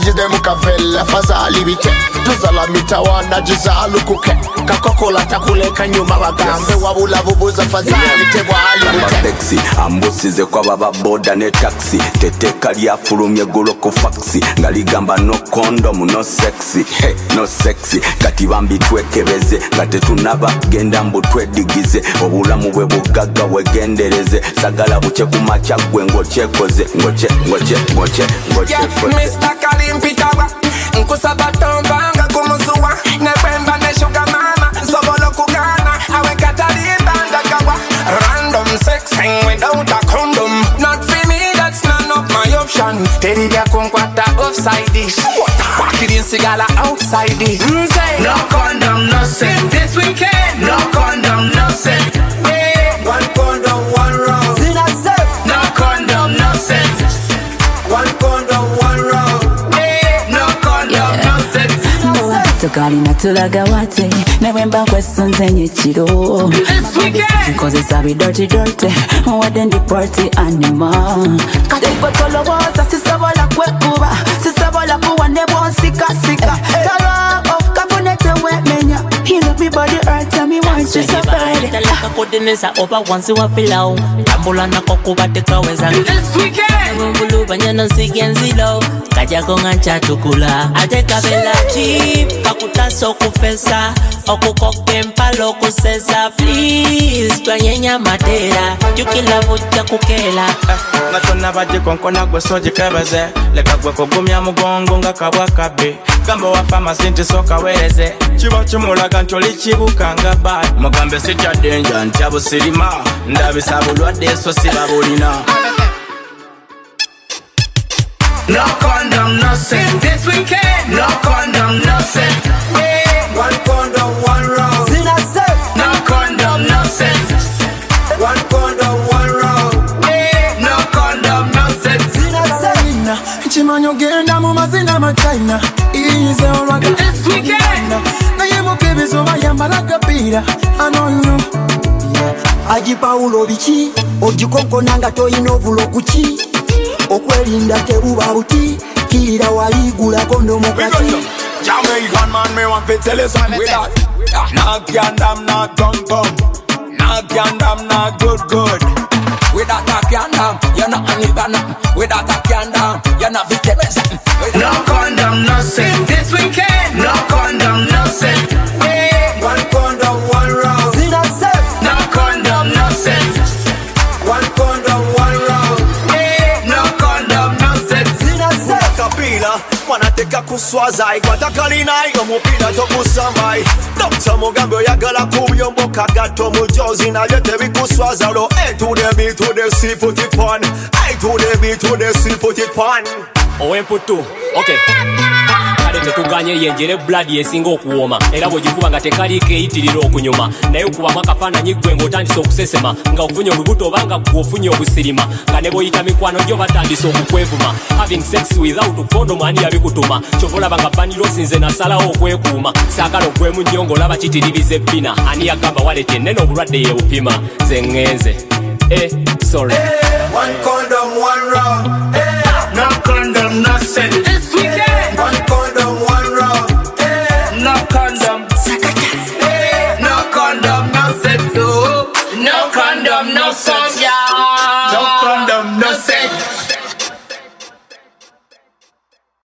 jide mukavela fazali bite tuzala mitawana jizalu kuke kakokola takuleka nyuma bagambe wabula bubuza fazali tebwali taxi ambusize kwa baba boda ne taxi teteka lyafulumye golo ku faxi ngaligamba no condom no sexy hey no sexy kati bambi twekebeze ngate tunaba genda mbu twedigize obulamu bwe bugaga wegendereze sagala buche kumacha gwengo chekoze ngoche Mr. Kalim Pitawa nkusabatomba kumuzuwa nebemba ne sugar mama sobolo kugana awe katalibanda kawa random sex without a condom not for me that's none of my option teri bya kunkwata offside dish wakiri sigala outside dish no condom no sex this weekend no condom no sex one condom one round no condom no sex one condom one round no condom no sex Tukali natulaga wate Newemba kwesunze nyechiro Nkozesa bi dirty Wade ndi party animal Katipo tolowoza sisabola kwekuba Sisabola kuwa nebo sika Tara of kabunete wemenya He love me body earth and me want you so bad Talaka kodineza oba wansi wa pilau Tambula na kokuba tekaweza This weekend Mbulu banyana sigienzilo Kaja konga chatukula Ateka bela cheap Kakutaso kufesa Okukoke mpalo kusesa Please twanyenya matera Yukila vuja kukela Natona baje konkona gwe soje kebeze Leka gwe kogumya mugongo nga kabwa kabe Gamba wa pharmacy nti soka wereze Chiba chimulaga ntoli chibukanga bad Mugambe sitya danger ntyabo sirima Ndabisa bulwadde so sibabulina No condom, no sex this weekend. No condom, no sex. One condom, one round. No condom, no sex. One condom, one round. No condom, no sex. Chimanyo genda mu mazina ma China. Easy on this weekend. Na yemo baby so bayambala kapira. I know you. Aji Paulo bichi, ojikonko nanga toyina ovulo kuchi. Okwerinda tebuba buti kirira waligula kondo mukati Jamaican man me want to tell you something with that Knock yandam not tum Knock yandam not good With that yandam you're not only banana With that yandam you're not victim No condom no sex this weekend No condom no sex One condom one round No condom no sex One condom one round Wanateka kuswaza igwata kalina omupira tokusambai Dr. Mugambe oyagala kubiyomboka gato mujozi nalyo tebikuswaza lo A to the B to the C put it on A to the B to the C put it on Owemputu, okay Kale tetuganye yenjere blood yesinga okuwoma Era bwogikuba nga tekaliko eyitirira okunyuma Naye okubamu akafaananyi ggwe ng'otandise okusesema Nga ofunye olubuto obanga ofunye obusirima Nga ne bw'oyita mikwano gyo batandise okukwevuma Having sex without condom ani yabikutuma Kyova olaba nga banirosi nze nasalawo okwekuuma Saagala ogwemu nnyo ng'olaba kitiririza ebbina Ani yagamba walete nnene obulwadde yeebupima Nze ŋŋenze sorry One condom one round No condom no sex this weekend One condom one round No condom No condom no sex No condom no sex No condom no sex